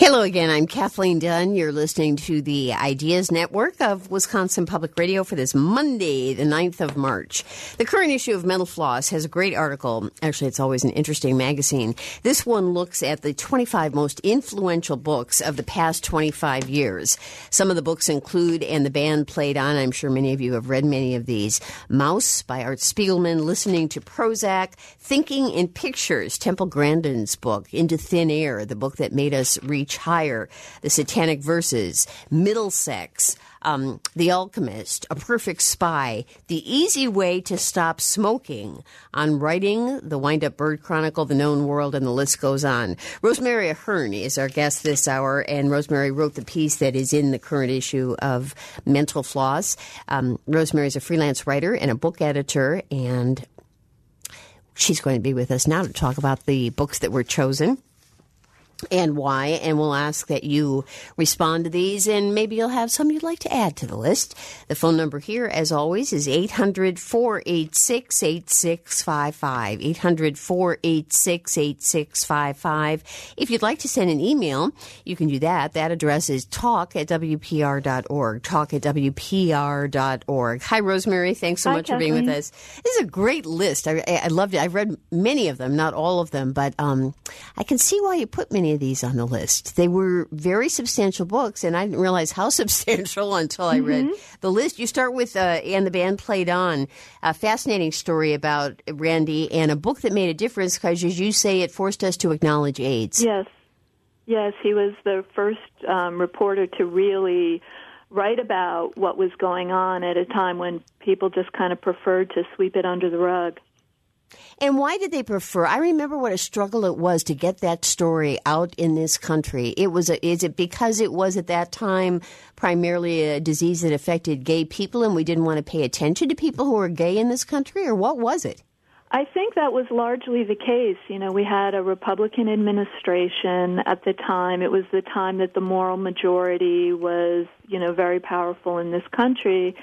Hello again. I'm Kathleen Dunn. You're listening to the Ideas Network of Wisconsin Public Radio for this Monday, the 9th of March. The current issue of Mental Floss has a great article. Actually, it's always an interesting magazine. This one looks at the 25 most influential books of the past 25 years. Some of the books include And the Band Played On. I'm sure many of you have read many of these. Mouse by Art Spiegelman, Listening to Prozac, Thinking in Pictures, Temple Grandin's book, Into Thin Air, the book that made us reach higher, The Satanic Verses, Middlesex, The Alchemist, A Perfect Spy, The Easy Way to Stop Smoking, On Writing, The Wind-Up Bird Chronicle, The Known World, and the list goes on. Rosemary Ahern is our guest this hour, and Rosemary wrote the piece that is in the current issue of Mental Floss. Rosemary is a freelance writer and a book editor, and she's going to be with us now to talk about the books that were chosen and why, and we'll ask that you respond to these, and maybe you'll have some you'd like to add to the list. The phone number here, as always, is 800-486-8655, 800-486-8655. If you'd like to send an email, you can do that. That address is talk@wpr.org, talk@wpr.org. Hi, Rosemary. Thanks so much for being with us. This is a great list. I loved it. I've read many of them, not all of them, but I can see why you put many of these on the list. They were very substantial books, and I didn't realize how substantial until I read the list. You start with And the Band Played On, a fascinating story about Randy, and a book that made a difference because, as you say, it forced us to acknowledge AIDS. Yes, he was the first reporter to really write about what was going on at a time when people just kind of preferred to sweep it under the rug. And why did they prefer? I remember what a struggle it was to get that story out in this country. Is it because it was at that time primarily a disease that affected gay people and we didn't want to pay attention to people who were gay in this country, or what was it? I think that was largely the case. You know, we had a Republican administration at the time. It was the time that the moral majority was, very powerful in this country.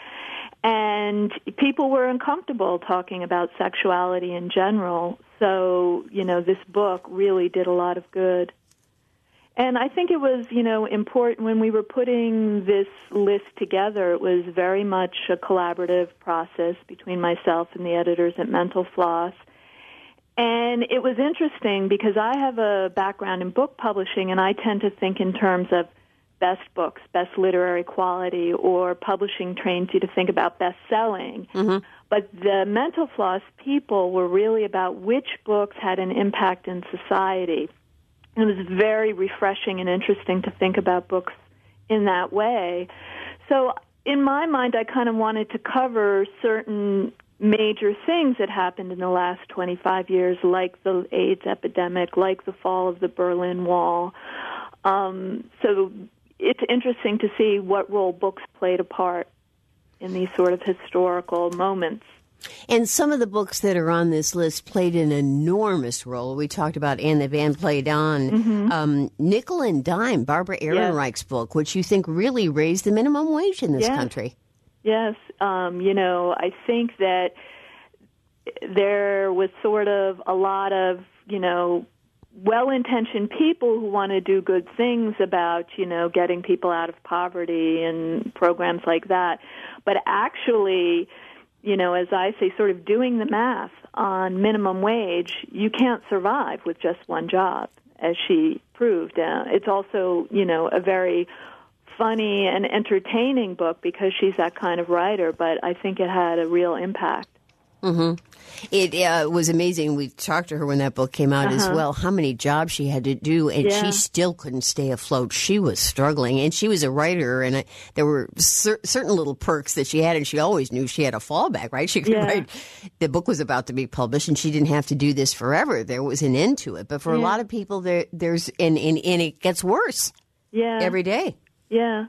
And people were uncomfortable talking about sexuality in general. So, this book really did a lot of good. And I think it was, important when we were putting this list together. It was very much a collaborative process between myself and the editors at Mental Floss. And it was interesting because I have a background in book publishing, and I tend to think in terms of best books, best literary quality, or publishing trains you to think about best-selling. Mm-hmm. But the Mental Floss people were really about which books had an impact in society. It was very refreshing and interesting to think about books in that way. So in my mind, I kind of wanted to cover certain major things that happened in the last 25 years, like the AIDS epidemic, like the fall of the Berlin Wall. So it's interesting to see what role books played a part in these sort of historical moments. And some of the books that are on this list played an enormous role. We talked about And the Band Played On. Nickel and Dime, Barbara Ehrenreich's book, which you think really raised the minimum wage in this country. Yes. I think that there was sort of a lot of, well-intentioned people who want to do good things about, getting people out of poverty and programs like that. But actually, as I say, sort of doing the math on minimum wage, you can't survive with just one job, as she proved. It's also, a very funny and entertaining book because she's that kind of writer, but I think it had a real impact. Mm-hmm. It was amazing. We talked to her when that book came out as well, how many jobs she had to do, and she still couldn't stay afloat. She was struggling, and she was a writer, and there were certain little perks that she had, and she always knew she had a fallback, right? She could write. The book was about to be published, and she didn't have to do this forever. There was an end to it. But for a lot of people, there's and it gets worse every day. Yeah.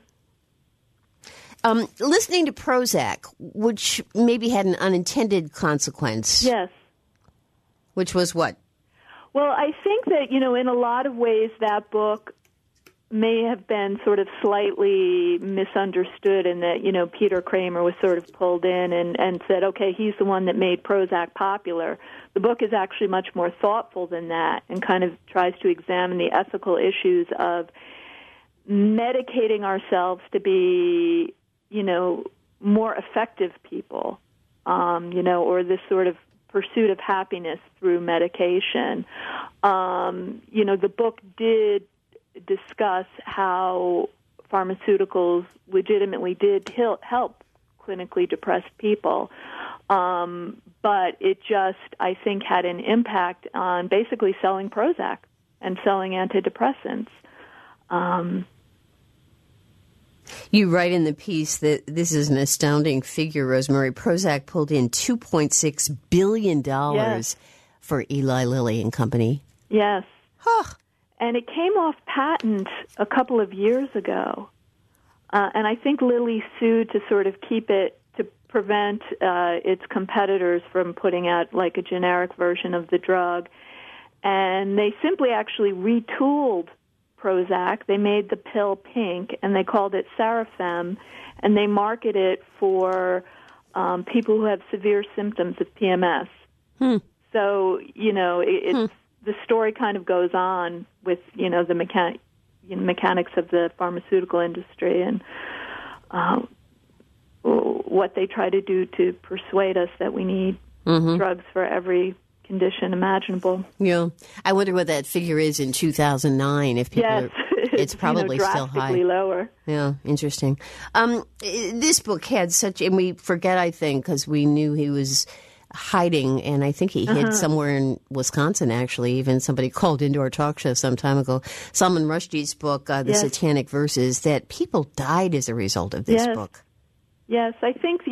Listening to Prozac, which maybe had an unintended consequence. Yes. Which was what? Well, I think that, in a lot of ways that book may have been sort of slightly misunderstood in that, Peter Kramer was sort of pulled in and said, okay, he's the one that made Prozac popular. The book is actually much more thoughtful than that and kind of tries to examine the ethical issues of medicating ourselves to be, more effective people, or this sort of pursuit of happiness through medication. The book did discuss how pharmaceuticals legitimately did help clinically depressed people, but it just, I think, had an impact on basically selling Prozac and selling antidepressants. You write in the piece that this is an astounding figure, Rosemary. Prozac pulled in $2.6 billion for Eli Lilly and Company. Yes. Huh. And it came off patent a couple of years ago. And I think Lilly sued to sort of keep it, to prevent its competitors from putting out like a generic version of the drug. And they simply actually retooled Prozac. They made the pill pink, and they called it Sarafem, and they market it for people who have severe symptoms of PMS. So, the story kind of goes on with, the mechanics of the pharmaceutical industry and what they try to do to persuade us that we need drugs for every condition imaginable. Yeah. I wonder what that figure is in 2009. If people it's probably still high. Drastically lower. Yeah, interesting. This book had such, and we forget, I think, because we knew he was hiding, and I think he hid somewhere in Wisconsin, actually. Even somebody called into our talk show some time ago. Salman Rushdie's book, The Satanic Verses, that people died as a result of this book. Yes, I think,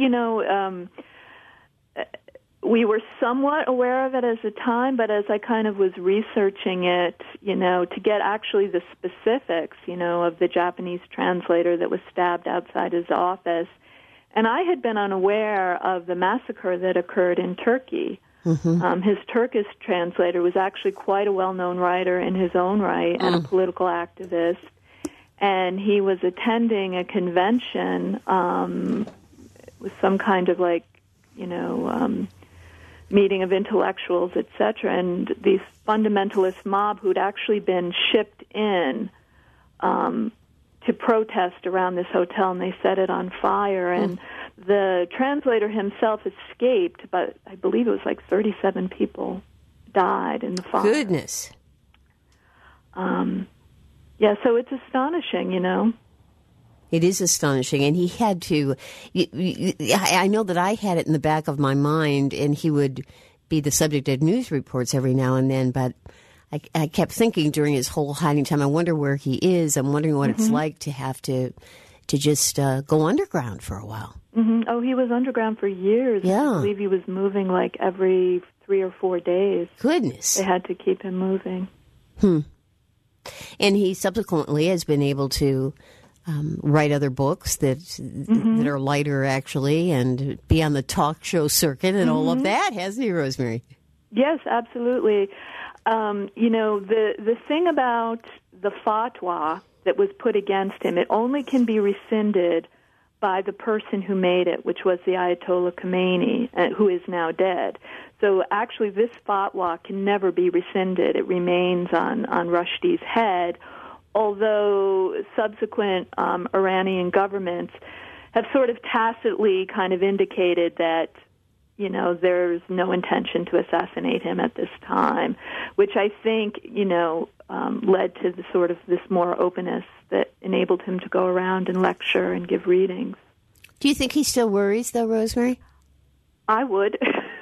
we were somewhat aware of it as a time, but as I kind of was researching it, to get actually the specifics, of the Japanese translator that was stabbed outside his office. And I had been unaware of the massacre that occurred in Turkey. His Turkish translator was actually quite a well-known writer in his own right and a political activist. And he was attending a convention with some kind of meeting of intellectuals, etc. And these fundamentalist mob who'd actually been shipped in to protest around this hotel, and they set it on fire. And the translator himself escaped, but I believe it was 37 people died in the fire. Goodness. So it's astonishing, It is astonishing, and he had to. I know that I had it in the back of my mind, and he would be the subject of news reports every now and then. But I kept thinking during his whole hiding time, I wonder where he is. I'm wondering what it's like to have to just go underground for a while. Oh, he was underground for years. Yeah. I believe he was moving every 3 or 4 days. Goodness. They had to keep him moving. And he subsequently has been able to write other books that are lighter, actually, and be on the talk show circuit and all of that, hasn't he, Rosemary? Yes, absolutely. The thing about the fatwa that was put against him, it only can be rescinded by the person who made it, which was the Ayatollah Khomeini, who is now dead. So actually this fatwa can never be rescinded. It remains on Rushdie's head, although subsequent Iranian governments have sort of tacitly kind of indicated that, there's no intention to assassinate him at this time, which I think, led to the sort of this more openness that enabled him to go around and lecture and give readings. Do you think he still worries, though, Rosemary? I would.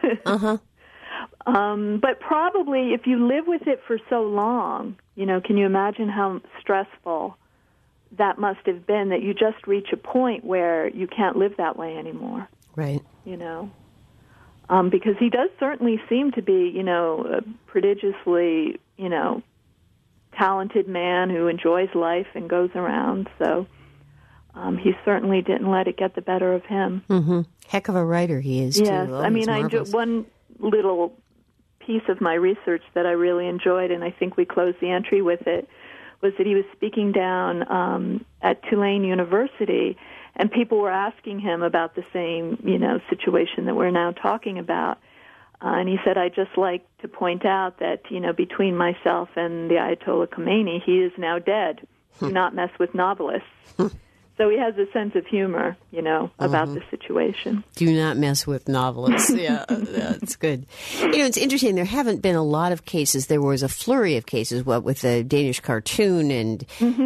But probably if you live with it for so long, can you imagine how stressful that must have been, that you just reach a point where you can't live that way anymore? Right. Because he does certainly seem to be, a prodigiously, talented man who enjoys life and goes around. So he certainly didn't let it get the better of him. Heck of a writer he is, too. Yes. Oh, one little piece of my research that I really enjoyed, and I think we closed the entry with it, was that he was speaking down at Tulane University, and people were asking him about the same, situation that we're now talking about. And he said, I'd just like to point out that, between myself and the Ayatollah Khomeini, he is now dead. do not mess with novelists. So he has a sense of humor, about the situation. Do not mess with novelists. Yeah, that's good. It's interesting. There haven't been a lot of cases. There was a flurry of cases, with the Danish cartoon and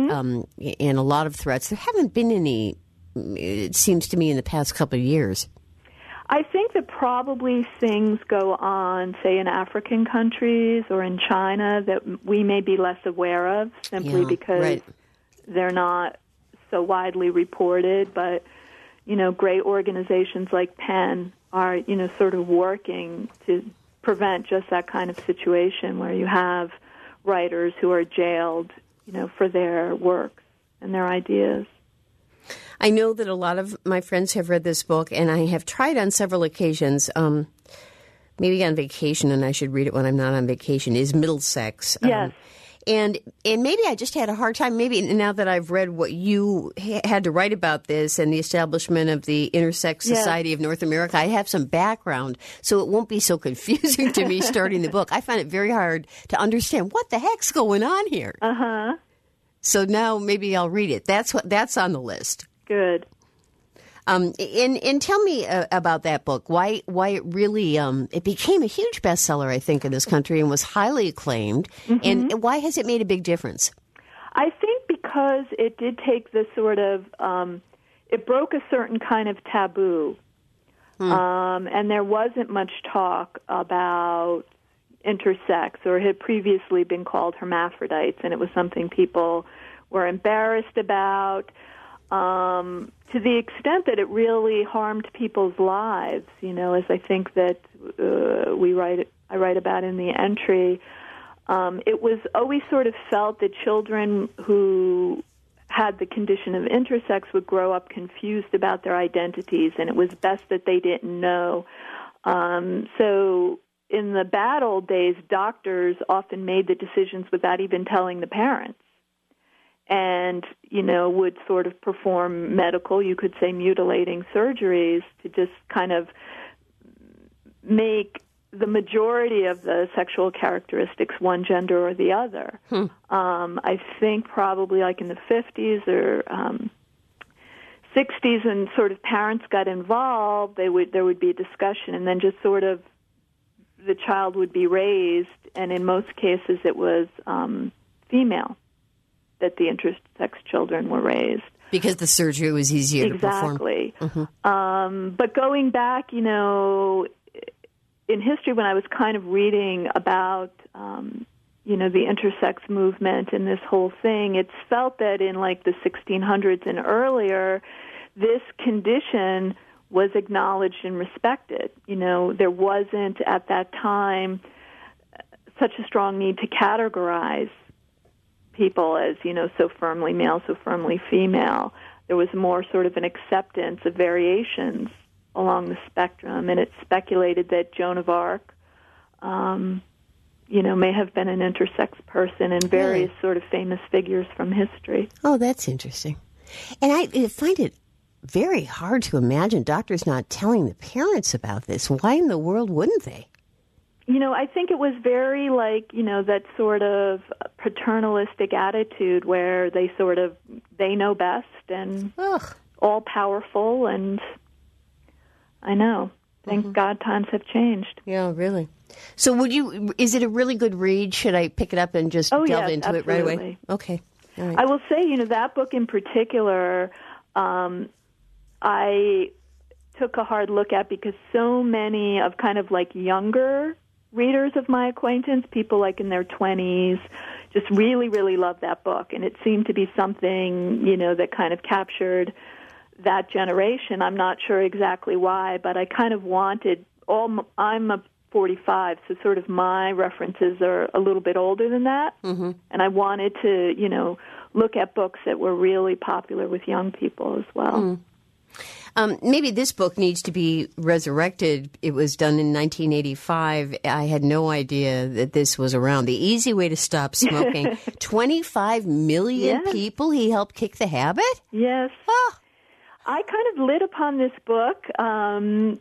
a lot of threats. There haven't been any, it seems to me, in the past couple of years. I think that probably things go on, say, in African countries or in China that we may be less aware of simply because they're not so widely reported, but, great organizations like PEN are, sort of working to prevent just that kind of situation where you have writers who are jailed, for their works and their ideas. I know that a lot of my friends have read this book, and I have tried on several occasions, maybe on vacation, and I should read it when I'm not on vacation, is Middlesex. Yes. And maybe I just had a hard time, maybe now that I've read what you had to write about this and the establishment of the Intersex Society of North America, I have some background, so it won't be so confusing to me starting the book. I find it very hard to understand what the heck's going on here. Uh-huh. So now maybe I'll read it. That's on the list. Good. And tell me about that book. Why it really it became a huge bestseller, I think, in this country and was highly acclaimed. And why has it made a big difference? I think because it did take this sort of it broke a certain kind of taboo, and there wasn't much talk about intersex, or it had previously been called hermaphrodites, and it was something people were embarrassed about. To the extent that it really harmed people's lives, as I think that I write about in the entry, it was always sort of felt that children who had the condition of intersex would grow up confused about their identities, and it was best that they didn't know. So in the bad old days, doctors often made the decisions without even telling the parents. And, would sort of perform medical, you could say mutilating surgeries to just kind of make the majority of the sexual characteristics one gender or the other. I think probably like in the 50s or 60s, and sort of parents got involved, there would be a discussion, and then just sort of the child would be raised, and in most cases it was female that the intersex children were raised. Because the surgery was easier to perform. Exactly. But going back, in history, when I was kind of reading about, the intersex movement and this whole thing, it's felt that in like the 1600s and earlier, this condition was acknowledged and respected. There wasn't at that time such a strong need to categorize people as, so firmly male, so firmly female. There was more sort of an acceptance of variations along the spectrum, and it's speculated that Joan of Arc, may have been an intersex person, and various sort of famous figures from history. Oh, that's interesting. And I find it very hard to imagine doctors not telling the parents about this. Why in the world wouldn't they? I think it was very that sort of paternalistic attitude where they know best and all powerful, and I know. Thank God times have changed. Yeah, really. So is it a really good read? Should I pick it up and just delve into absolutely. It right away? Okay. All right. I will say, that book in particular, I took a hard look at because so many of kind of like younger readers of my acquaintance, people like in their 20s, just really, really loved that book. And it seemed to be something, that kind of captured that generation. I'm not sure exactly why, but I kind of wanted I'm a 45, so sort of my references are a little bit older than that. And I wanted to, look at books that were really popular with young people as well. Maybe this book needs to be resurrected. It was done in 1985. I had no idea that this was around. The Easy Way to Stop Smoking. 25 million people he helped kick the habit? Yes. Oh. I kind of lit upon this book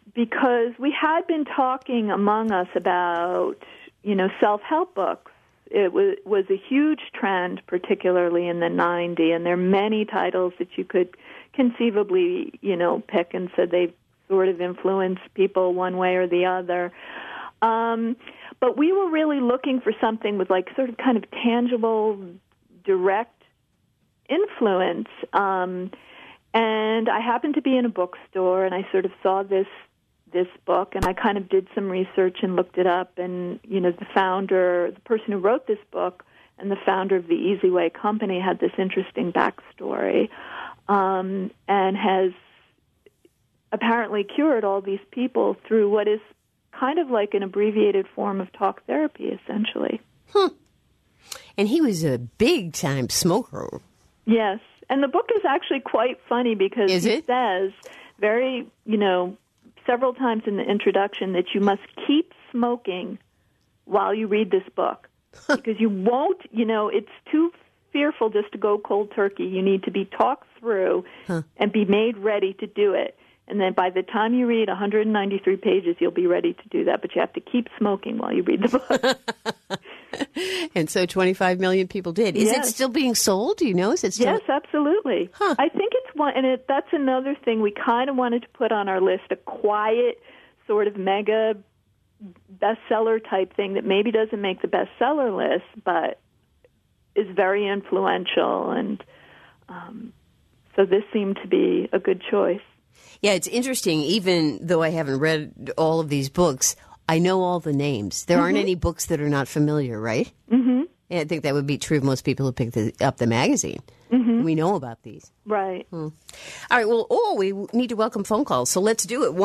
because we had been talking among us about, self-help books It was a huge trend, particularly in the 90s, and there are many titles that you could conceivably, pick and said they sort of influenced people one way or the other. But we were really looking for something with like sort of kind of tangible, direct influence. And I happened to be in a bookstore, and I sort of saw this book, and I kind of did some research and looked it up. And, the person who wrote this book and the founder of the Easy Way Company had this interesting backstory, and has apparently cured all these people through what is kind of like an abbreviated form of talk therapy, essentially. And he was a big-time smoker. Yes. And the book is actually quite funny because he says very, several times in the introduction that you must keep smoking while you read this book. Because you won't, it's too fearful just to go cold turkey. You need to be talked through and be made ready to do it. And then by the time you read 193 pages, you'll be ready to do that. But you have to keep smoking while you read the book. And so 25 million people did. Is it still being sold? Do you know? Is it still? Yes, absolutely. I think it's one, and that's another thing we kind of wanted to put on our list, a quiet sort of mega bestseller type thing that maybe doesn't make the bestseller list, but is very influential. And so this seemed to be a good choice. Yeah, it's interesting. Even though I haven't read all of these books, I know all the names. There aren't any books that are not familiar, right? Mm-hmm. And I think that would be true of most people who pick up the magazine. Mm-hmm. We know about these. Right. All right. Well, we need to welcome phone calls. So let's do it.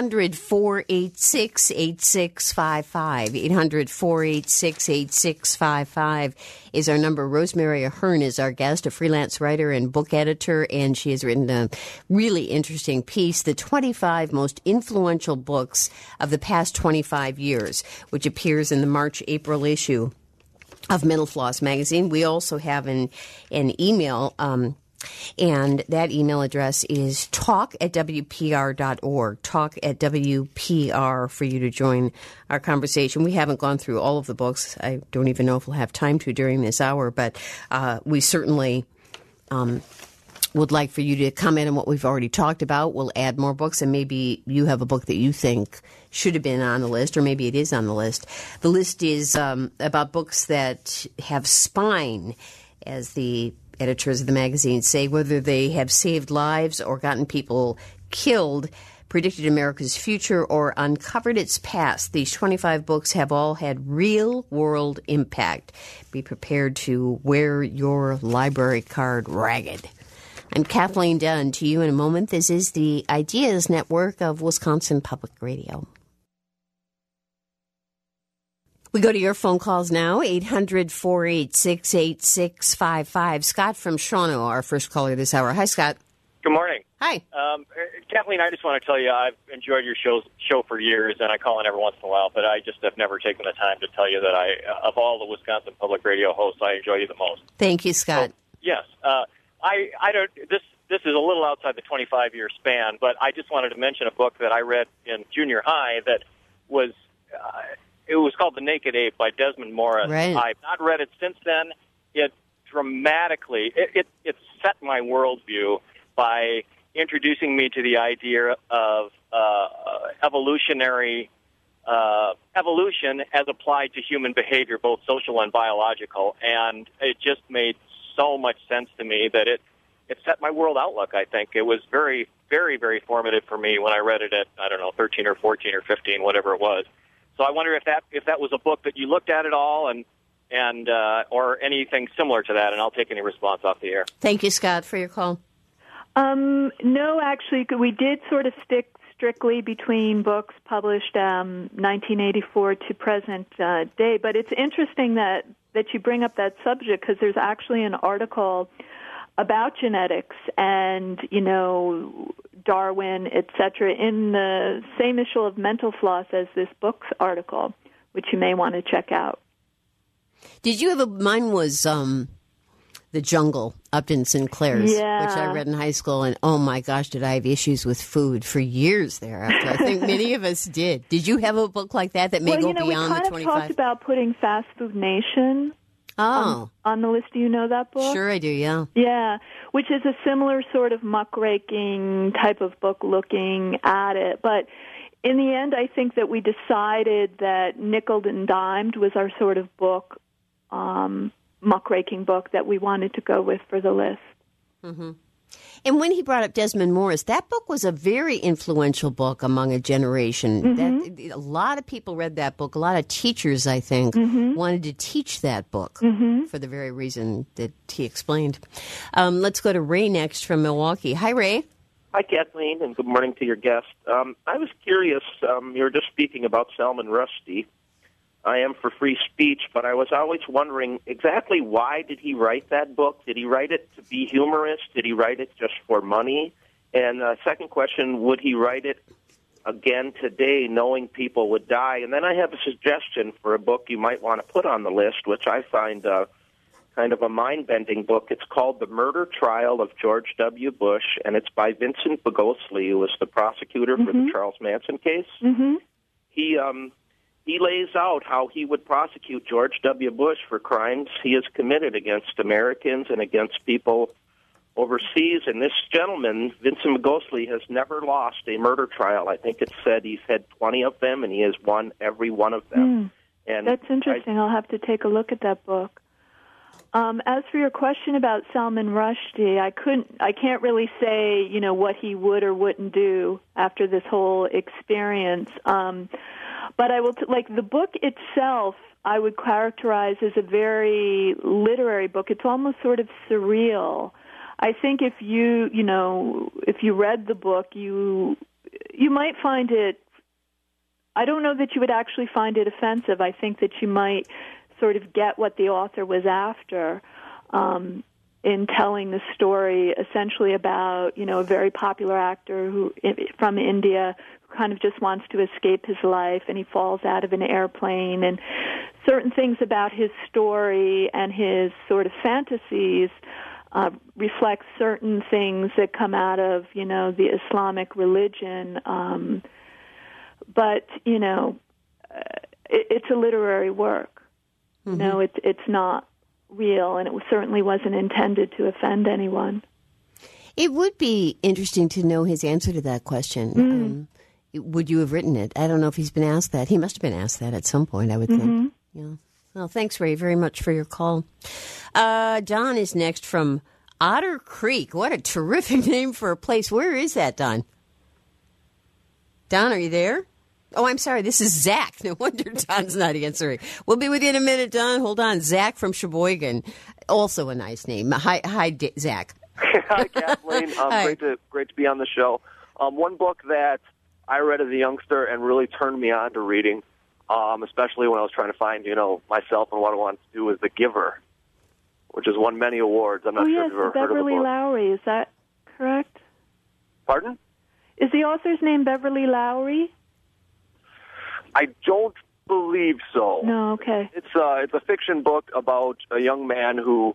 1-800-486-8655. 800-486-8655 is our number. Rosemary Ahern is our guest, a freelance writer and book editor, and she has written a really interesting piece, The 25 Most Influential Books of the Past 25 Years, which appears in the March-April issue of Mental Floss magazine. We also have an email, and that email address is talk@wpr.org, talk@wpr, for you to join our conversation. We haven't gone through all of the books. I don't even know if we'll have time to during this hour, but we certainly would like for you to comment on what we've already talked about. We'll add more books, and maybe you have a book that you think should have been on the list, or maybe it is on the list. The list is about books that have spine, as the editors of the magazine say, whether they have saved lives or gotten people killed, predicted America's future, or uncovered its past. These 25 books have all had real-world impact. Be prepared to wear your library card ragged. I'm Kathleen Dunn. To you in a moment. This is the Ideas Network of Wisconsin Public Radio. We go to your phone calls now, 800-486-8655. Scott from Shawano, our first caller this hour. Hi, Scott. Good morning. Hi. Kathleen, I just want to tell you I've enjoyed your show for years, and I call in every once in a while, but I just have never taken the time to tell you that of all the Wisconsin Public Radio hosts, I enjoy you the most. Thank you, Scott. So, yes. I don't. This is a little outside the 25-year span, but I just wanted to mention a book that I read in junior high that was it was called The Naked Ape by Desmond Morris. Right. I've not read it since then. It dramatically it set my worldview by introducing me to the idea of evolution as applied to human behavior, both social and biological, and it just made so much sense to me that it set my world outlook, I think. It was very, very, very formative for me when I read it at, 13 or 14 or 15, whatever it was. So I wonder if that was a book that you looked at at all and or anything similar to that, and I'll take any response off the air. Thank you, Scott, for your call. No, actually, we did sort of stick strictly between books published 1984 to present day, but it's interesting that you bring up that subject because there's actually an article about genetics and, Darwin, et cetera, in the same issue of Mental Floss as this book's article, which you may want to check out. Did you have mine was The Jungle, Upton Sinclair's, which I read in high school, and oh my gosh, did I have issues with food for years thereafter. I think many of us did. Did you have a book like that may go beyond the 25? We kind of talked about putting Fast Food Nation Oh. On the list. Do you know that book? Sure I do, yeah. Yeah, which is a similar sort of muckraking type of book looking at it. But in the end, I think that we decided that Nickeled and Dimed was our sort of book, muckraking book that we wanted to go with for the list. Mm-hmm. And when he brought up Desmond Morris, that book was a very influential book among a generation. Mm-hmm. A lot of people read that book. A lot of teachers, I think, wanted to teach that book for the very reason that he explained. Let's go to Ray next from Milwaukee. Hi, Ray. Hi, Kathleen, and good morning to your guest. I was curious, you were just speaking about Salman Rushdie. I am for free speech, but I was always wondering exactly why did he write that book? Did he write it to be humorous? Did he write it just for money? And second question, would he write it again today knowing people would die? And then I have a suggestion for a book you might want to put on the list, which I find kind of a mind-bending book. It's called The Murder Trial of George W. Bush, and it's by Vincent Bogosky, who was the prosecutor for the Charles Manson case. He lays out how he would prosecute George W. Bush for crimes he has committed against Americans and against people overseas. And this gentleman, Vincent Bogosky, has never lost a murder trial. I think it's said he's had 20 of them, and he has won every one of them. And that's interesting. I'll have to take a look at that book. As for your question about Salman Rushdie, I can't really say, what he would or wouldn't do after this whole experience. But I will, like the book itself, I would characterize as a very literary book. It's almost sort of surreal. I think if you read the book, you might find it, I don't know that you would actually find it offensive. I think that you might sort of get what the author was after in telling the story essentially about, a very popular actor from India who kind of just wants to escape his life, and he falls out of an airplane, and certain things about his story and his sort of fantasies reflect certain things that come out of, the Islamic religion. But, it's a literary work. It's not real, and it certainly wasn't intended to offend anyone. It would be interesting to know his answer to that question. Would you have written it? I don't know if he's been asked that. He must have been asked that at some point, I would think. Yeah. Well, thanks, Ray, very much for your call. Don is next from Otter Creek. What a terrific name for a place. Where is that, Don? Don, are you there? Oh, I'm sorry. This is Zach. No wonder Don's not answering. We'll be with you in a minute, Don. Hold on. Zach from Sheboygan. Also a nice name. Hi, Zach. Hi, Kathleen. Hi. Great to be on the show. One book that I read as a youngster and really turned me on to reading, especially when I was trying to find, myself and what I wanted to do, was The Giver, which has won many awards. I'm not sure if you've ever heard of the Beverly book. Lowry. Is that correct? Pardon? Is the author's name Beverly Lowry? I don't believe so. No, okay. It's a fiction book about a young man who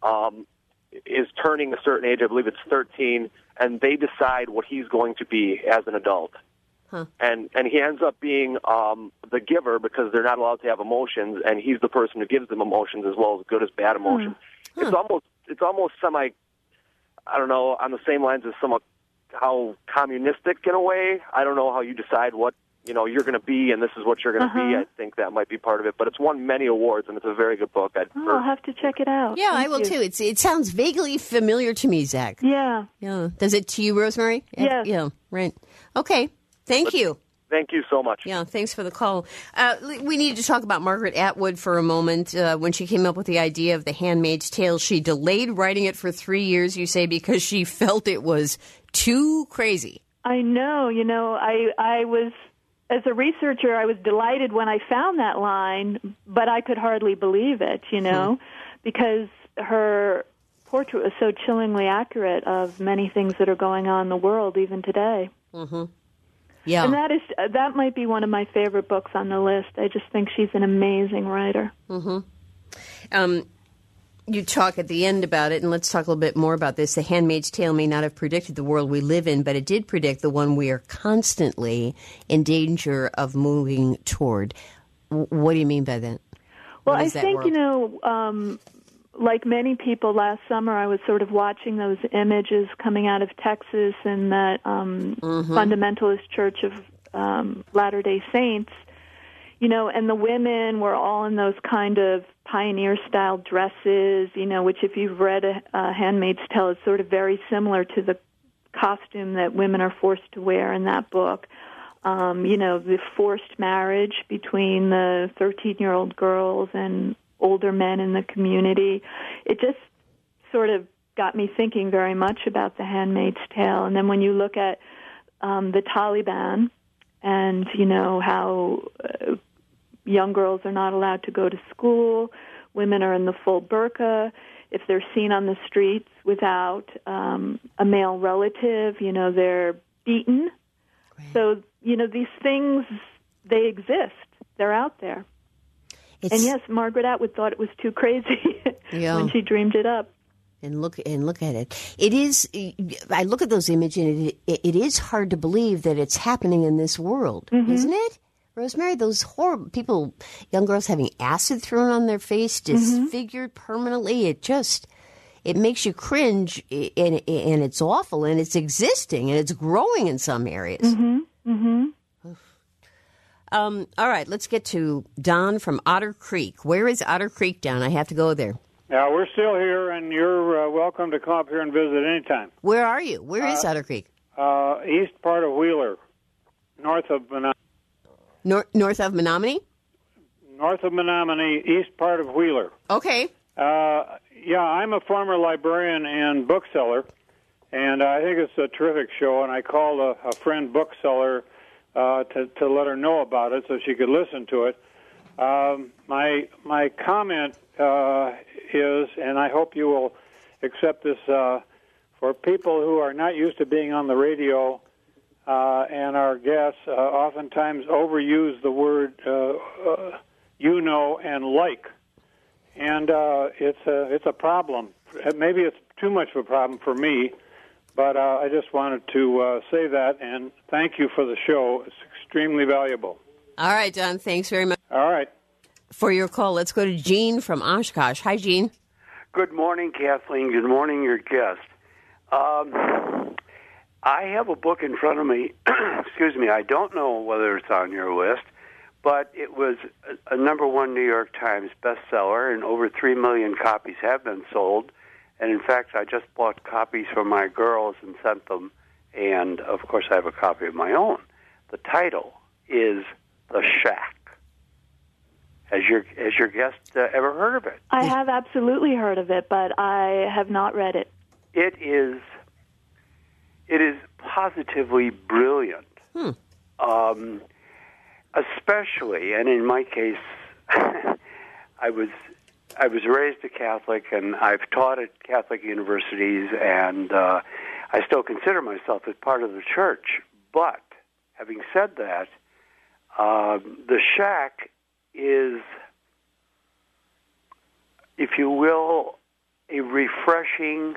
is turning a certain age. I believe it's 13, and they decide what he's going to be as an adult. Huh. And he ends up being the giver because they're not allowed to have emotions, and he's the person who gives them emotions as well as good as bad emotions. Huh. It's almost semi, I don't know, on the same lines as how communistic in a way. I don't know how you decide what you're going to be, and this is what you're going to be. I think that might be part of it. But it's won many awards, and it's a very good book. I'll have to check it out. Yeah, Thank I will you. too. It sounds vaguely familiar to me, Zach. Yeah. Yeah. Does it to you, Rosemary? Yes. Yeah, right. Okay. Thank you. Thank you so much. Yeah, thanks for the call. We need to talk about Margaret Atwood for a moment. When she came up with the idea of The Handmaid's Tale, she delayed writing it for 3 years, you say, because she felt it was too crazy. I know. I was... As a researcher, I was delighted when I found that line, but I could hardly believe it, because her portrait was so chillingly accurate of many things that are going on in the world even today. Mm-hmm. Yeah. And that might be one of my favorite books on the list. I just think she's an amazing writer. Mm-hmm. You talk at the end about it, and let's talk a little bit more about this. The Handmaid's Tale may not have predicted the world we live in, but it did predict the one we are constantly in danger of moving toward. What do you mean by that? Well, What I is that think, world? Like many people last summer, I was sort of watching those images coming out of Texas and that fundamentalist church of Latter-day Saints, and the women were all in those kind of pioneer-style dresses, which if you've read a Handmaid's Tale, is sort of very similar to the costume that women are forced to wear in that book. The forced marriage between the 13-year-old girls and older men in the community. It just sort of got me thinking very much about The Handmaid's Tale. And then when you look at the Taliban and, how young girls are not allowed to go to school, women are in the full burqa. If they're seen on the streets without a male relative, they're beaten. Right. So, these things, they exist. They're out there. And yes, Margaret Atwood thought it was too crazy when she dreamed it up. And look at it. It is. I look at those images, and it is hard to believe that it's happening in this world, isn't it, Rosemary? Those horrible people, young girls having acid thrown on their face, disfigured permanently. It makes you cringe, and it's awful, and it's existing, and it's growing in some areas. All right, let's get to Don from Otter Creek. Where is Otter Creek, Don? I have to go there. Yeah, we're still here, and you're welcome to come up here and visit anytime. Where are you? Where is Otter Creek? East part of Wheeler, north of Menominee. North of Menominee? North of Menominee, east part of Wheeler. Okay. Yeah, I'm a former librarian and bookseller, and I think it's a terrific show, and I called a friend bookseller to let her know about it so she could listen to it. My comment is, and I hope you will accept this, for people who are not used to being on the radio and our guests oftentimes overuse the word and like. And it's a problem. Maybe it's too much of a problem for me, but I just wanted to say that, and thank you for the show. It's extremely valuable. All right, Don, thanks very much. All right. For your call, let's go to Gene from Oshkosh. Hi, Gene. Good morning, Kathleen. Good morning, your guest. I have a book in front of me. Excuse me. I don't know whether it's on your list, but it was a number one New York Times bestseller, and over 3 million copies have been sold. And, in fact, I just bought copies for my girls and sent them, and, of course, I have a copy of my own. The title is The Shack. Has your guest ever heard of it? I have absolutely heard of it, but I have not read it. It is positively brilliant. Especially, and in my case, I was raised a Catholic, and I've taught at Catholic universities, and I still consider myself as part of the church. But having said that, The Shack is, if you will, a refreshing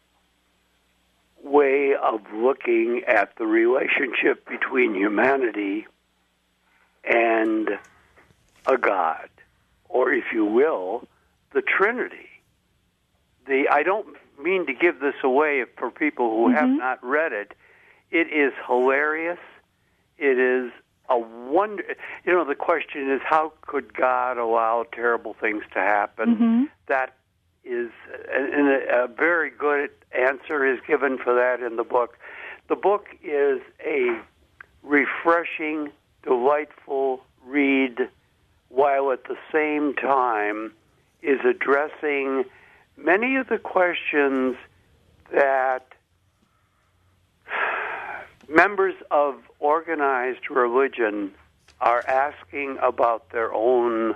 way of looking at the relationship between humanity and a God, or if you will, the Trinity. I don't mean to give this away for people who have not read it. It is hilarious. It is a wonder. The question is, how could God allow terrible things to happen? That is, and a very good answer is given for that in the book. The book is a refreshing, delightful read, while at the same time is addressing many of the questions that members of organized religion are asking about their own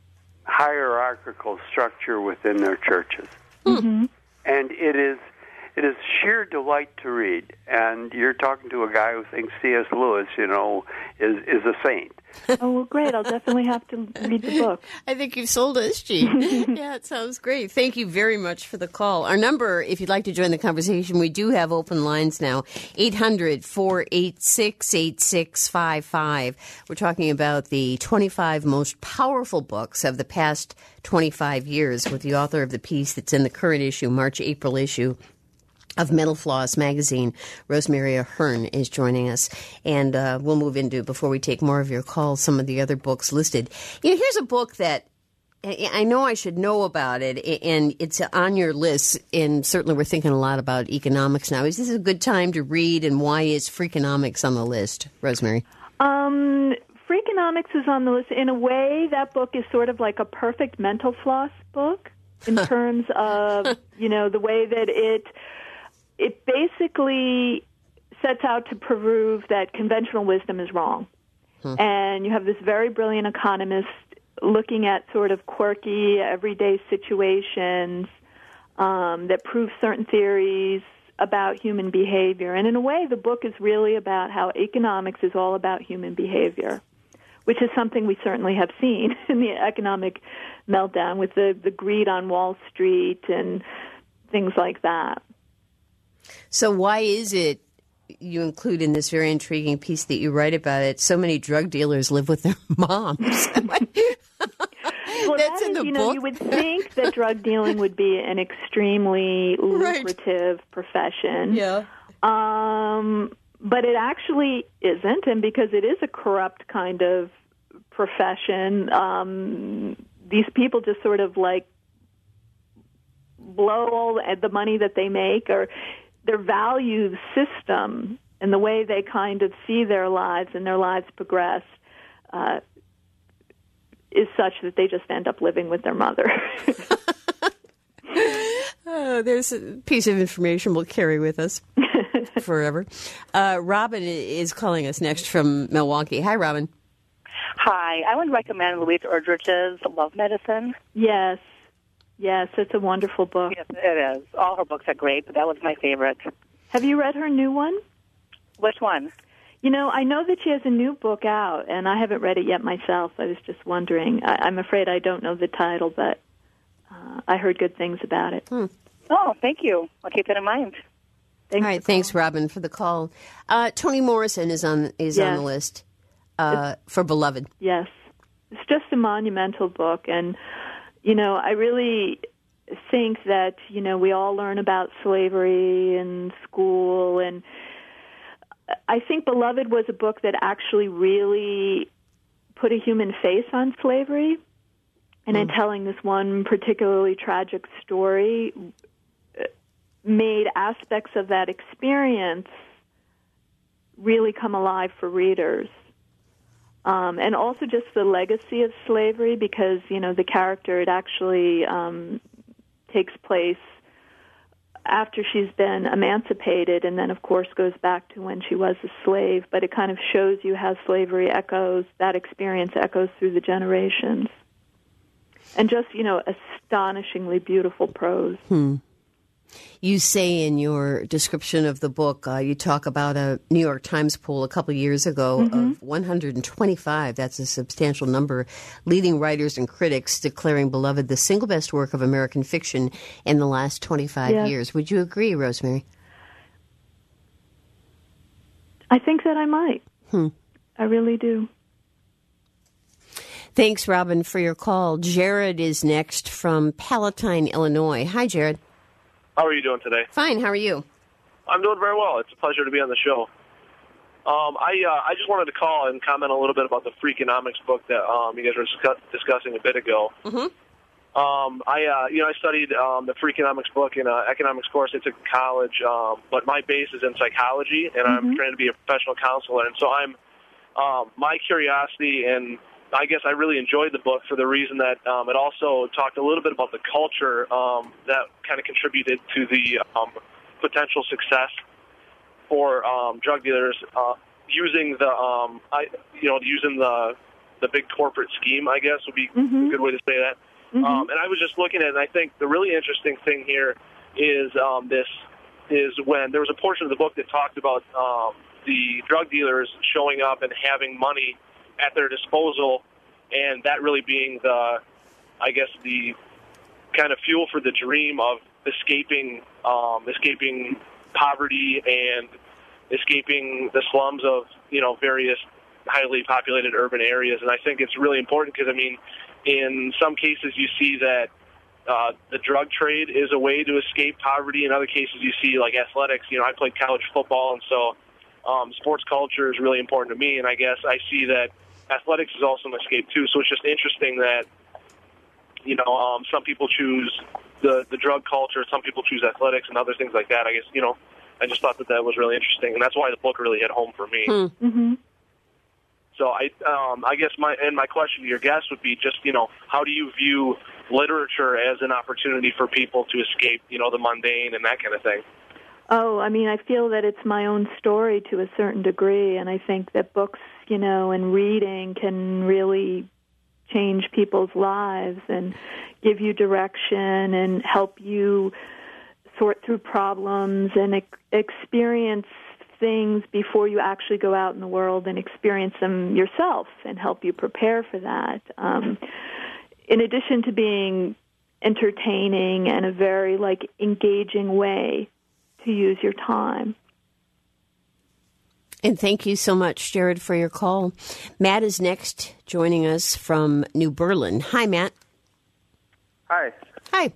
hierarchical structure within their churches. And it is, It is sheer delight to read, and you're talking to a guy who thinks C.S. Lewis, is a saint. Oh, well, great. I'll definitely have to read the book. I think you've sold us, Jean. Yeah, it sounds great. Thank you very much for the call. Our number, if you'd like to join the conversation, we do have open lines now, 800-486-8655. We're talking about the 25 most powerful books of the past 25 years with the author of the piece that's in the current issue, March-April issue of Mental Floss magazine. Rosemary Ahern is joining us. And we'll move into, before we take more of your calls, some of the other books listed. Here's a book that I know I should know about it, and it's on your list, and certainly we're thinking a lot about economics now. Is this a good time to read, and why is Freakonomics on the list, Rosemary? Freakonomics is on the list. In a way, that book is sort of like a perfect mental floss book in terms of, the way that it basically sets out to prove that conventional wisdom is wrong. And you have this very brilliant economist looking at sort of quirky, everyday situations that prove certain theories about human behavior. And in a way, the book is really about how economics is all about human behavior, which is something we certainly have seen in the economic meltdown with the greed on Wall Street and things like that. So why is it you include in this very intriguing piece that you write about it, so many drug dealers live with their moms? Well, that's in the book. You would think that drug dealing would be an extremely lucrative profession. Yeah. But it actually isn't, and because it is a corrupt kind of profession, these people just sort of like blow all the money that they make, or their value system and the way they kind of see their lives and their lives progress is such that they just end up living with their mother. Oh, there's a piece of information we'll carry with us forever. Robin is calling us next from Milwaukee. Hi, Robin. Hi. I would recommend Louise Erdrich's Love Medicine. Yes, it's a wonderful book. Yes, it is. All her books are great, but that was my favorite. Have you read her new one? Which one? I know that she has a new book out, and I haven't read it yet myself. I was just wondering. I'm afraid I don't know the title, but I heard good things about it. Oh, thank you. I'll keep that in mind. All right, thanks, Robin, for the call. Toni Morrison is on the list for Beloved. Yes. It's just a monumental book, and, I really think that, we all learn about slavery in school, and I think Beloved was a book that actually really put a human face on slavery, and in telling this one particularly tragic story, made aspects of that experience really come alive for readers. And also just the legacy of slavery, because, the character, it actually takes place after she's been emancipated, and then, of course, goes back to when she was a slave. But it kind of shows you how slavery that experience echoes through the generations. And just, astonishingly beautiful prose. You say in your description of the book, you talk about a New York Times poll a couple of years ago of 125, that's a substantial number, leading writers and critics declaring Beloved the single best work of American fiction in the last 25 years. Would you agree, Rosemary? I think that I might. I really do. Thanks, Robin, for your call. Jared is next from Palatine, Illinois. Hi, Jared. How are you doing today? Fine. How are you? I'm doing very well. It's a pleasure to be on the show. I just wanted to call and comment a little bit about the Freakonomics book that you guys were discussing a bit ago. I studied the Freakonomics book in an economics course I took in college, but my base is in psychology, and I'm trained to be a professional counselor. And so my curiosity, and I guess I really enjoyed the book for the reason that it also talked a little bit about the culture that kind of contributed to the potential success for drug dealers using the big corporate scheme, I guess would be a good way to say that. And I was just looking at it, and I think the really interesting thing here is this is when there was a portion of the book that talked about the drug dealers showing up and having money at their disposal, and that really being the kind of fuel for the dream of escaping poverty and escaping the slums of various highly populated urban areas. And I think it's really important because, I mean, in some cases you see that the drug trade is a way to escape poverty. In other cases you see, like, athletics. I played college football, and so sports culture is really important to me, and I guess I see that athletics is also an escape too. So it's just interesting that some people choose the drug culture, some people choose athletics, and other things like that. I guess I just thought that was really interesting, and that's why the book really hit home for me. Mm-hmm. So I guess my question to your guest would be just how do you view literature as an opportunity for people to escape the mundane and that kind of thing? Oh, I mean, I feel that it's my own story to a certain degree, and I think that books, and reading can really change people's lives and give you direction and help you sort through problems and experience things before you actually go out in the world and experience them yourself and help you prepare for that. In addition to being entertaining and a very, engaging way to use your time. And thank you so much, Jared, for your call. Matt is next, joining us from New Berlin. Hi, Matt. Hi. Hi.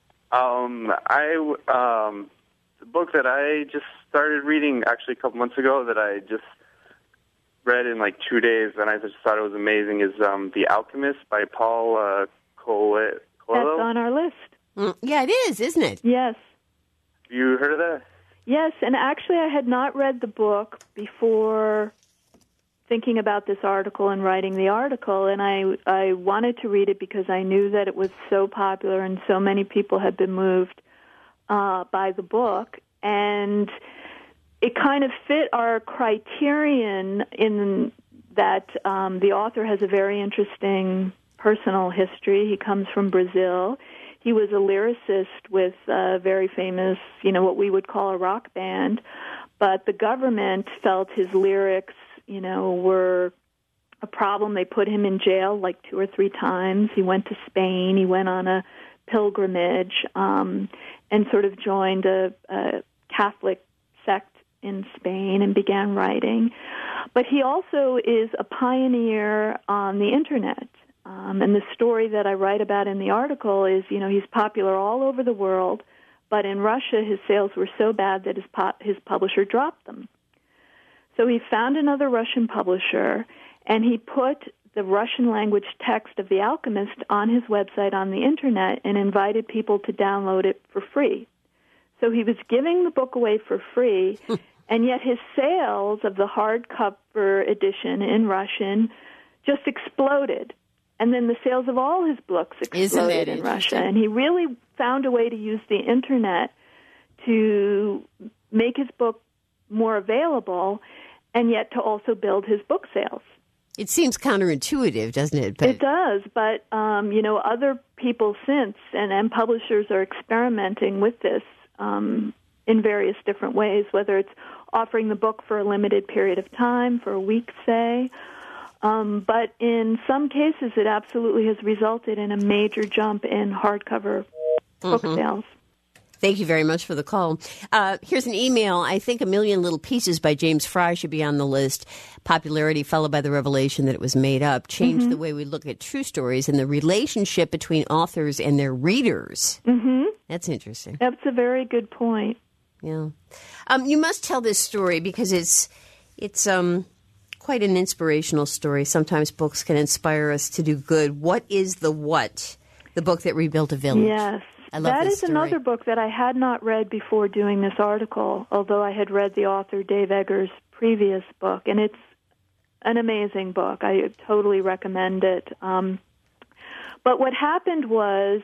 The book that I just started reading actually a couple months ago that I just read in 2 days, and I just thought it was amazing, is The Alchemist by Paul Coelho. That's on our list. Yeah, it is, isn't it? Yes. Have you heard of that? Yes, and actually I had not read the book before thinking about this article and writing the article, and I wanted to read it because I knew that it was so popular and so many people had been moved by the book, and it kind of fit our criterion in that the author has a very interesting personal history. He comes from Brazil. He was a lyricist with a very famous, what we would call a rock band, but the government felt his lyrics, were a problem. They put him in jail 2 or 3 times. He went to Spain. He went on a pilgrimage and sort of joined a Catholic sect in Spain and began writing. But he also is a pioneer on the Internet. And the story that I write about in the article is, he's popular all over the world, but in Russia his sales were so bad that his publisher dropped them. So he found another Russian publisher, and he put the Russian language text of The Alchemist on his website on the Internet and invited people to download it for free. So he was giving the book away for free, and yet his sales of the hardcover edition in Russian just exploded. And then the sales of all his books exploded in Russia. And he really found a way to use the Internet to make his book more available and yet to also build his book sales. It seems counterintuitive, doesn't it? But it does, but, other people since and publishers are experimenting with this in various different ways, whether it's offering the book for a limited period of time, for a week, say. But in some cases, it absolutely has resulted in a major jump in hardcover book sales. Thank you very much for the call. Here's an email. I think A Million Little Pieces by James Fry should be on the list. Popularity followed by the revelation that it was made up changed the way we look at true stories and the relationship between authors and their readers. Mm-hmm. That's interesting. That's a very good point. Yeah. You must tell this story because it's quite an inspirational story. Sometimes books can inspire us to do good. What is The What? The book that rebuilt a village. Yes. I love that this is story. Another book that I had not read before doing this article, although I had read the author Dave Eggers' previous book, and it's an amazing book. I totally recommend it. But what happened was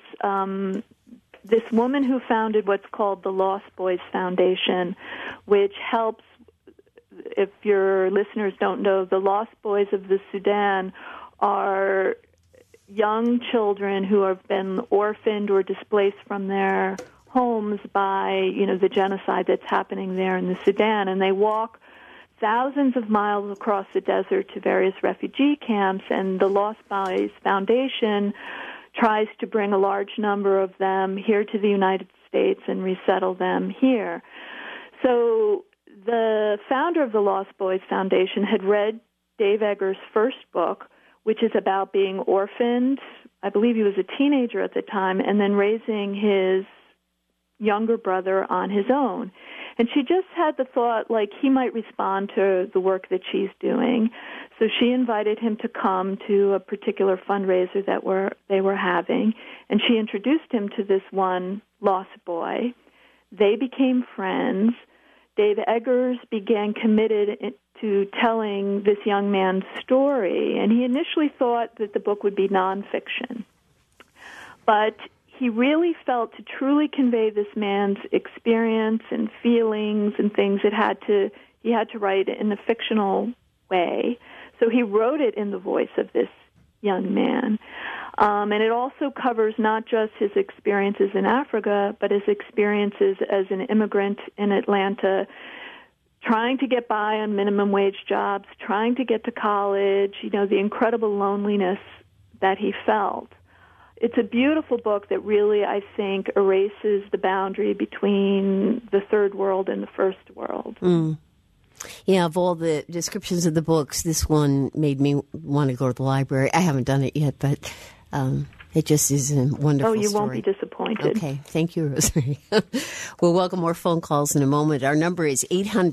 this woman who founded what's called the Lost Boys Foundation, which helps, if your listeners don't know, the Lost Boys of the Sudan are young children who have been orphaned or displaced from their homes by, the genocide that's happening there in the Sudan. And they walk thousands of miles across the desert to various refugee camps, and the Lost Boys Foundation tries to bring a large number of them here to the United States and resettle them here. So the founder of the Lost Boys Foundation had read Dave Eggers' first book, which is about being orphaned. I believe he was a teenager at the time, and then raising his younger brother on his own. And she just had the thought, he might respond to the work that she's doing. So she invited him to come to a particular fundraiser that they were having, and she introduced him to this one lost boy. They became friends. Dave Eggers began committed to telling this young man's story, and he initially thought that the book would be nonfiction. But he really felt to truly convey this man's experience and feelings and things, he had to write it in a fictional way. So he wrote it in the voice of this young man. And it also covers not just his experiences in Africa, but his experiences as an immigrant in Atlanta, trying to get by on minimum wage jobs, trying to get to college, the incredible loneliness that he felt. It's a beautiful book that really, I think, erases the boundary between the third world and the first world. Mm. Yeah, of all the descriptions of the books, this one made me want to go to the library. I haven't done it yet, but it just is a wonderful story. Oh, you won't be disappointed. Okay, thank you, Rosemary. We'll welcome more phone calls in a moment. Our number is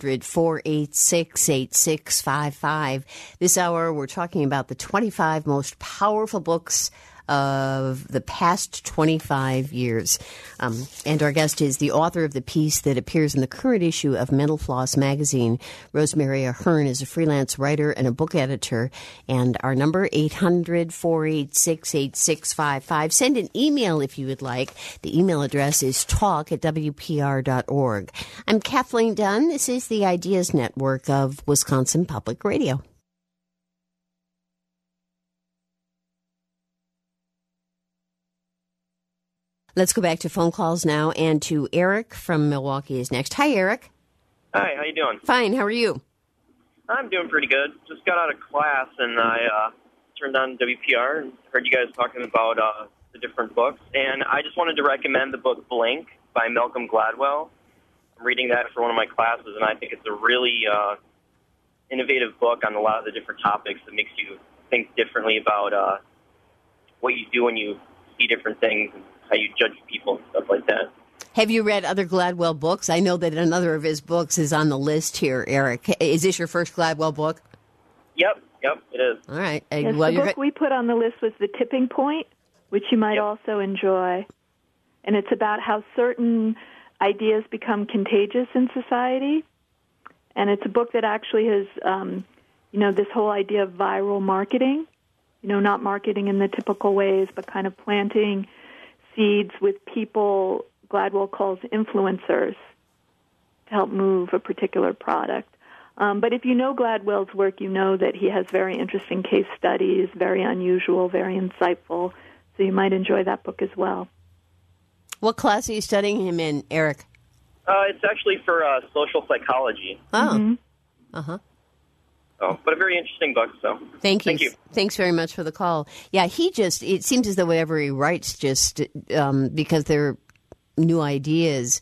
800-486-8655. This hour, we're talking about the 25 most powerful books of the past 25 years. And our guest is the author of the piece that appears in the current issue of Mental Floss magazine. Rosemary Ahern is a freelance writer and a book editor. And our number, 800-486-8655. Send an email if you would like. The email address is talk@wpr.org. I'm Kathleen Dunn. This is the Ideas Network of Wisconsin Public Radio. Let's go back to phone calls now, and to Eric from Milwaukee is next. Hi, Eric. Hi, how you doing? Fine, how are you? I'm doing pretty good. Just got out of class, and I turned on WPR and heard you guys talking about the different books. And I just wanted to recommend the book Blink by Malcolm Gladwell. I'm reading that for one of my classes, and I think it's a really innovative book on a lot of the different topics that makes you think differently about what you do when you see different things and how you judge people and stuff like that. Have you read other Gladwell books? I know that another of his books is on the list here, Eric. Is this your first Gladwell book? Yep, it is. All right. Yes, the book we put on the list was The Tipping Point, which you might also enjoy. And it's about how certain ideas become contagious in society. And it's a book that actually has, this whole idea of viral marketing, not marketing in the typical ways, but kind of planting seeds with people Gladwell calls influencers to help move a particular product. But if you know Gladwell's work, you know that he has very interesting case studies, very unusual, very insightful, so you might enjoy that book as well. What class are you studying him in, Eric? It's actually for social psychology. Oh. Mm-hmm. Uh-huh. Oh, but a very interesting book, so thank you. Thank you. Thanks very much for the call. Yeah, it seems as though whatever he writes, just because they're new ideas,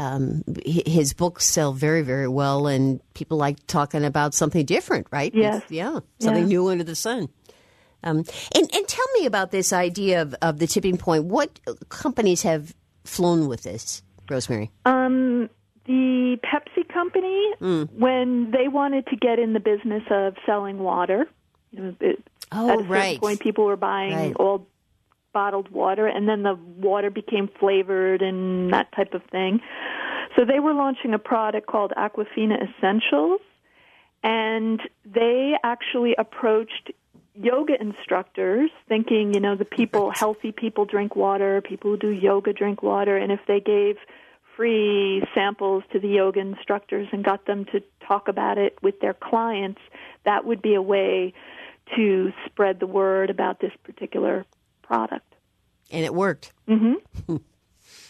his books sell very, very well, and people like talking about something different, right? Yes. Something new under the sun. And tell me about this idea of the tipping point. What companies have flown with this, Rosemary? The Pepsi company, when they wanted to get in the business of selling water, at a certain point people were buying all bottled water, and then the water became flavored and that type of thing. So they were launching a product called Aquafina Essentials, and they actually approached yoga instructors thinking, the people, healthy people drink water, people who do yoga drink water, and if they gave free samples to the yoga instructors and got them to talk about it with their clients, that would be a way to spread the word about this particular product. And it worked. Mm-hmm.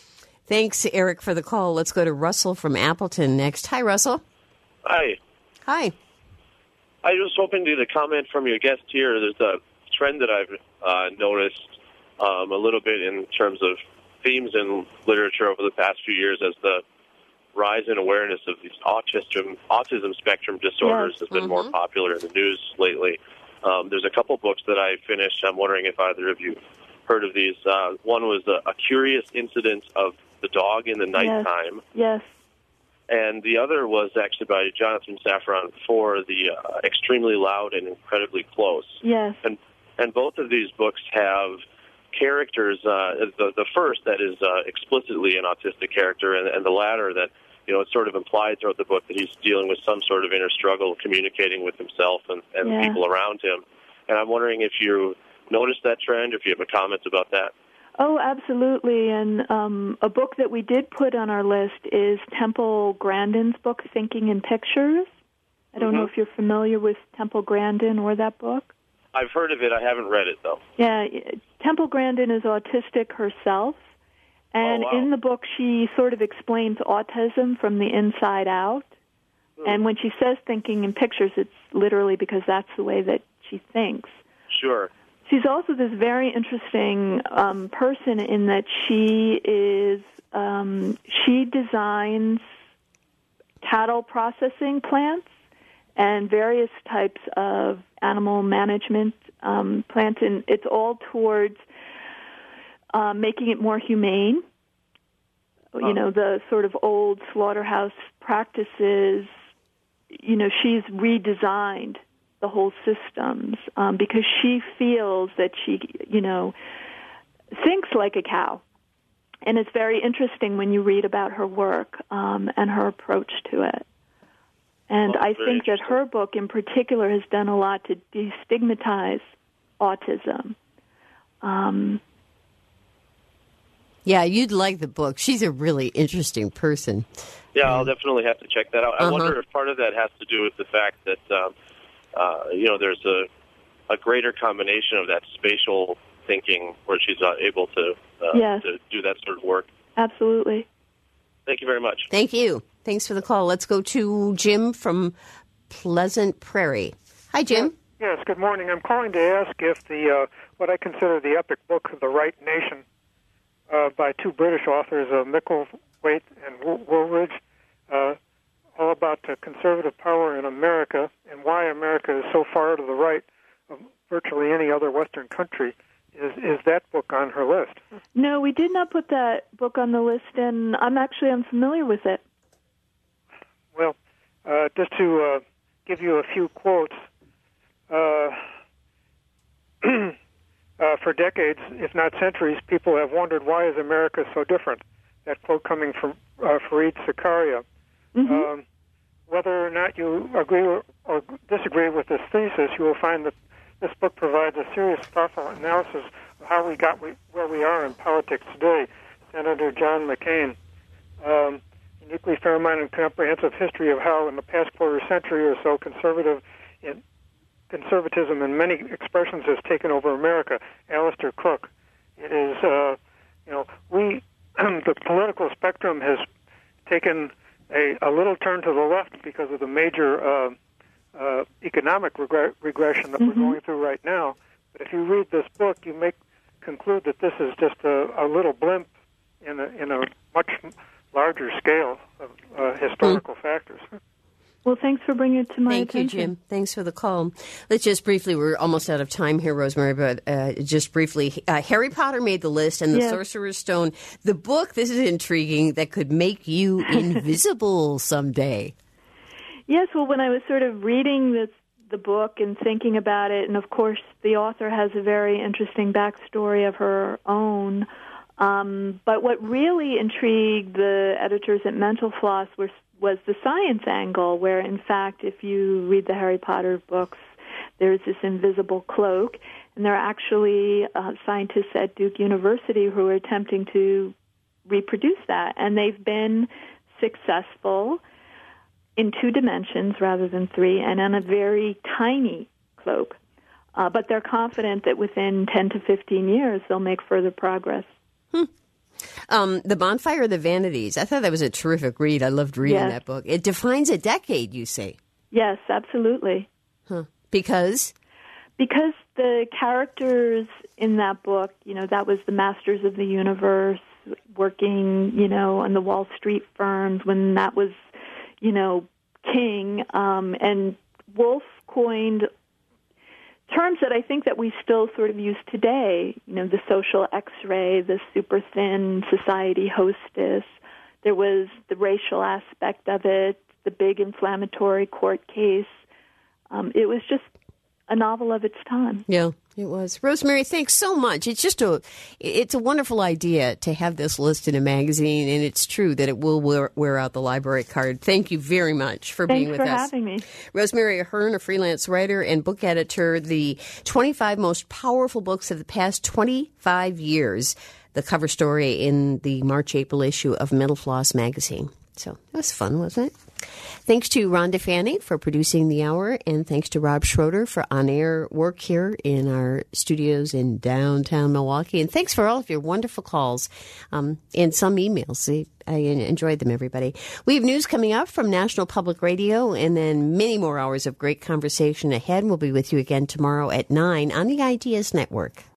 Thanks, Eric, for the call. Let's go to Russell from Appleton next. Hi, Russell. Hi. Hi. I was hoping to get a comment from your guest here. There's a trend that I've noticed a little bit in terms of themes in literature over the past few years as the rise in awareness of these autism spectrum disorders has been more popular in the news lately. There's a couple books that I finished. I'm wondering if either of you heard of these. One was A Curious Incident of the Dog in the Nighttime. Yes. And the other was actually by Jonathan Safran for the Extremely Loud and Incredibly Close. Yes. And both of these books have characters, the first that is explicitly an autistic character, and the latter that, it's sort of implied throughout the book that he's dealing with some sort of inner struggle communicating with himself and the people around him. And I'm wondering if you noticed that trend, or if you have a comment about that. Oh, absolutely. And a book that we did put on our list is Temple Grandin's book, Thinking in Pictures. I don't know if you're familiar with Temple Grandin or that book. I've heard of it. I haven't read it, though. Yeah, Temple Grandin is autistic herself. And in the book, she sort of explains autism from the inside out. And when she says thinking in pictures, it's literally because that's the way that she thinks. Sure. She's also this very interesting person in that she designs cattle processing plants and various types of animal management plants, and it's all towards making it more humane. The sort of old slaughterhouse practices, she's redesigned the whole systems because she feels that she, thinks like a cow. And it's very interesting when you read about her work and her approach to it. And I think that her book in particular has done a lot to destigmatize autism. Yeah, you'd like the book. She's a really interesting person. Yeah, I'll definitely have to check that out. I wonder if part of that has to do with the fact that, there's a greater combination of that spatial thinking where she's able to do that sort of work. Absolutely. Thank you very much. Thank you. Thanks for the call. Let's go to Jim from Pleasant Prairie. Hi, Jim. Yes, good morning. I'm calling to ask if the what I consider the epic book, The Right Nation, by two British authors, Micklethwait and Woolridge, all about conservative power in America and why America is so far to the right of virtually any other Western country. Is that book on her list? No, we did not put that book on the list, and I'm actually unfamiliar with it. Well, just to give you a few quotes, for decades, if not centuries, people have wondered why is America so different. That quote coming from Fareed Zakaria. Whether or not you agree or disagree with this thesis, you will find that this book provides a serious, thoughtful analysis of how we got where we are in politics today. Senator John McCain, uniquely fair-minded and comprehensive history of how in the past quarter century or so conservatism in many expressions has taken over America. Alistair Cook. It is, the political spectrum has taken a little turn to the left because of the major economic regression that we're going through right now. But if you read this book, you may conclude that this is just a little blimp in a much larger scale of historical factors. Well, thanks for bringing it to my attention. Thank you, Jim. Thanks for the call. Let's just briefly, we're almost out of time here, Rosemary, but just briefly, Harry Potter made the list, and the Sorcerer's Stone, the book, this is intriguing, that could make you invisible someday. Yes, well, when I was sort of reading the book and thinking about it, and of course the author has a very interesting backstory of her own, but what really intrigued the editors at Mental Floss was the science angle, where, in fact, if you read the Harry Potter books, there's this invisible cloak, and there are actually scientists at Duke University who are attempting to reproduce that, and they've been successful in 2 dimensions rather than 3, and on a very tiny cloak. But they're confident that within 10 to 15 years, they'll make further progress. The Bonfire of the Vanities. I thought that was a terrific read. I loved reading Yes. that book. It defines a decade, you say. Yes, absolutely. Huh. Because the characters in that book, that was the masters of the universe working, on the Wall Street firms when that was, king. And Woolf coined terms that I think that we still sort of use today, the social X-ray, the super thin society hostess. There was the racial aspect of it, the big inflammatory court case. It was just a novel of its time. Yeah, it was. Rosemary, thanks so much. It's just it's a wonderful idea to have this list in a magazine, and it's true that it will wear out the library card. Thank you very much for being with us. Thanks for having me. Rosemary Ahern, a freelance writer and book editor, the 25 most powerful books of the past 25 years, the cover story in the March-April issue of Mental Floss magazine. So that was fun, wasn't it? Thanks to Rhonda Fanning for producing the hour, and thanks to Rob Schroeder for on-air work here in our studios in downtown Milwaukee. And thanks for all of your wonderful calls and some emails. I enjoyed them, everybody. We have news coming up from National Public Radio, and then many more hours of great conversation ahead. We'll be with you again tomorrow at 9 on the Ideas Network.